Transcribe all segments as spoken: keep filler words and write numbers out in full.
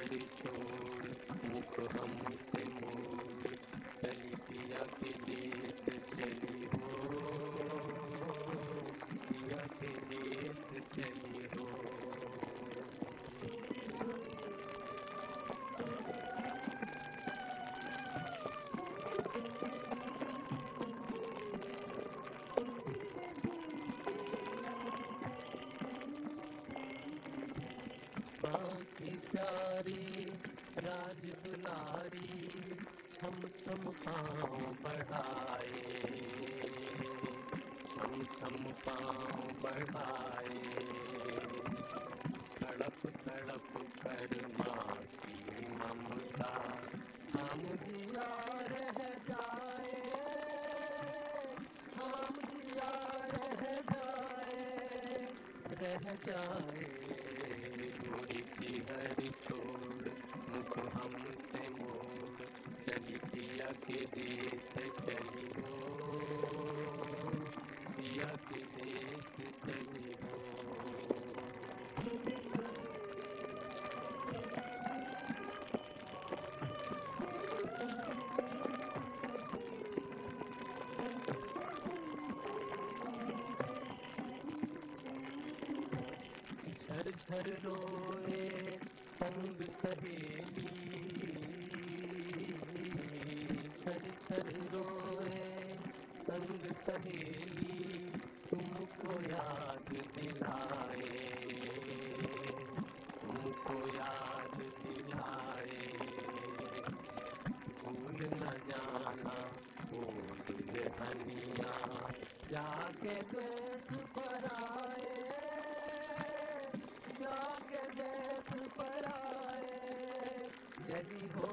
हरि छोड़ मुख हमसे मोड़, चली पिया के देश चली हो, पिया के देश चली हो। बाकी प्यारी राज दुलारी छम छम पाँव बढ़ाए, छम छम पाँव बढ़ाए, तड़प तड़प कर माँ की ममता हम दिया रह जाए, हम दिया रह जाए, रह जाए। गोरी की हरि छोड़ मुख हमसे मोड़, चली पिया के देश चली हो, पिया के देश चली हो। झर झर रोए संग सहेली, झर झर रोए संग सहेली, तुमको याद दिलाए, तुमको याद दिलाए। भूल न जाना वो दुल्हनिया जाके देश पर आए, जाके देश पर आए, यदि हो,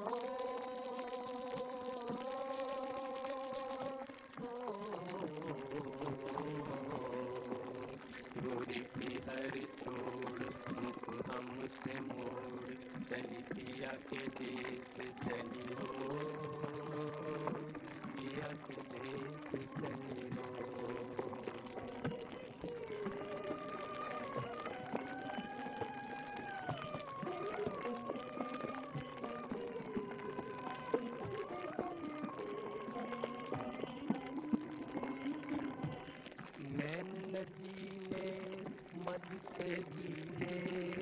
गोरी की हरि छोड़ मुख हमसे मोड़, चली पिया के देश चली हो, पिया के देश चली हो। नदीने मद से गीले,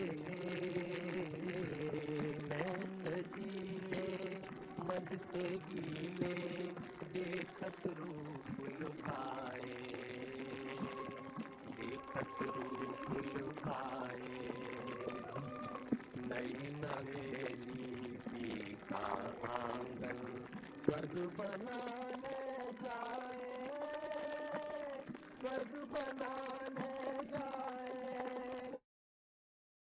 नदीने मद से गीले, देखत रूप लुभाए, देखत रूप लुभाए। नई नवेली की का आंगन स्वर्ग बनाने जाए, स्वर्ग बनाने